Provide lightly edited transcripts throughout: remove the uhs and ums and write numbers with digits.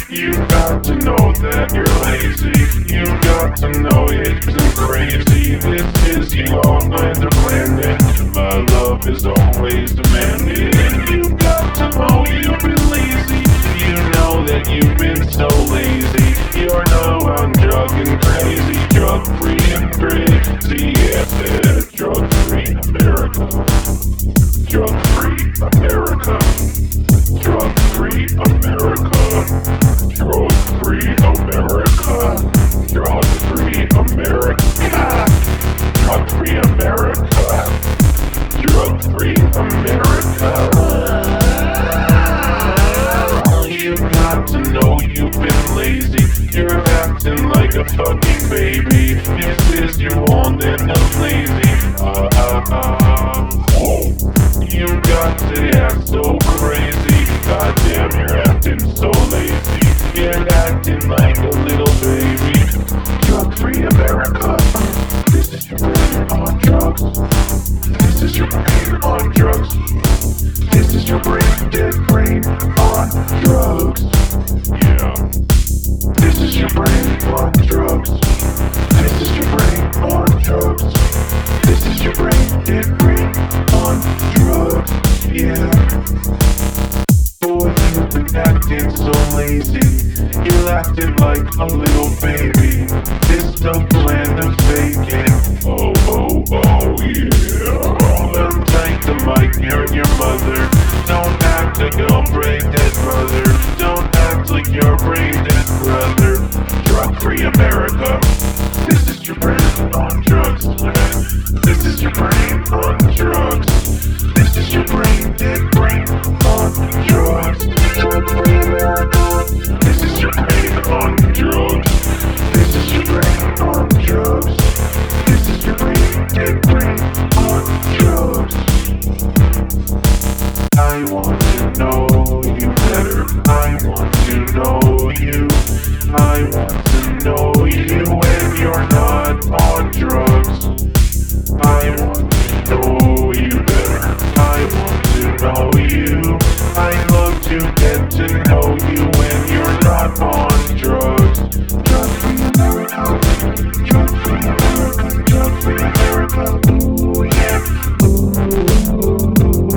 You got to know that you're lazy. You got to know it's crazy. This is you on the planet. My love is always demanding. You got to know you've been lazy. You know that you've been so lazy. You're now on drug and crazy. Drug free and crazy. Yeah, drug free America. Drug free America. Drug free America. Drug free America. Drug free America. Drug free America. Drug free America. You got to know you've been lazy. You're acting like a fucking baby. This is you on and I'm lazy. You got to act so crazy. Goddamn, you're acting so lazy. You're acting like a little baby. Drug free America. This is your brain on drugs. This is your brain on drugs. This is your brain, dead brain on drugs. Yeah. This is your brain on drugs. This is your brain on drugs. This is your brain, dead brain on drugs. Yeah. Boy, you've been acting so lazy. You're acting like a little baby. This the plan of faking. Oh, yeah. Untank the mic, you're your mother. Don't act like your brain dead brother. Don't act like your brain dead brother. Drug free America. This is your brain on drugs. This is your brain on drugs. This is your brain dead brain on drugs. Drug free America. This is your brain on drugs. This is your brain on drugs. This is your brain dead brain on drugs. I want to know you better. I want to know you. I want to know you when you're not on drugs. I want to know you better. I want to know you. I love to get to know you when you're not on drugs. Drug free America. Drug free America. Drug free America. Ooh yeah. Ooh.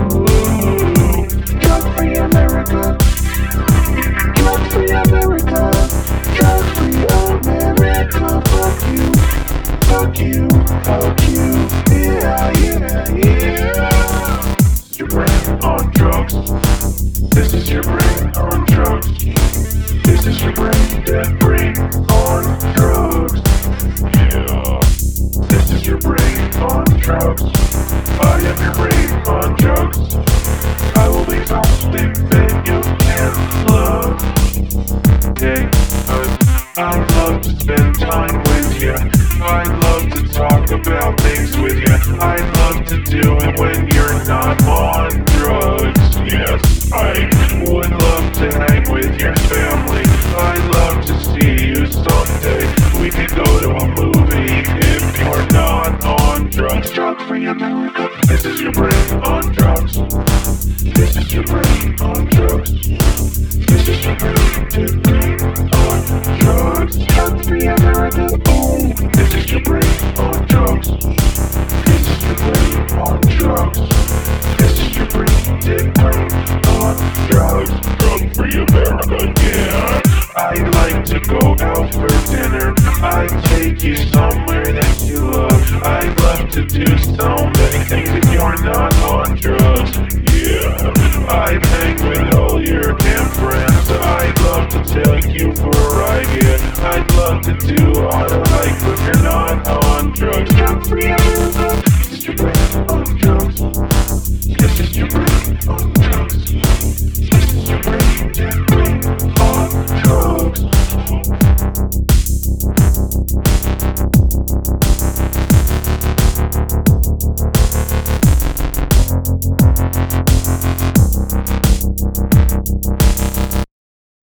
Drug free America. Drug free America. Drug free America. Fuck you. Fuck you. Fuck you. Yeah. Your brain on drugs. This is your brain on drugs. This is your brain, dead brain on drugs. Yeah. This is your brain on drugs. I am your brain on drugs. I will be something that you can love. Hey, I'd love to spend time with you. I'd love to talk about things with you. I'd love to do it when you're not on drugs. Yes, I would love to hang with your family. I'd love to see you someday. We could go to a movie if you're not on drugs. Drug free America. This is your brain on drugs. This is your brain on drugs. This is your brain, dead brain on drugs. Drug free America. Oh, this is your brain on drugs. This is your brain on drugs. This is your brain, dead brain on drugs. Drug free America, yeah. I'd like to go out for dinner. I'd take you somewhere that you love. I'd love to do so many things if you're not on drugs. Yeah, I'd hang with all your damn friends. I'd love to take you for a ride. Yeah, I'd love to do all the like, but you're not on drugs. Drug free America.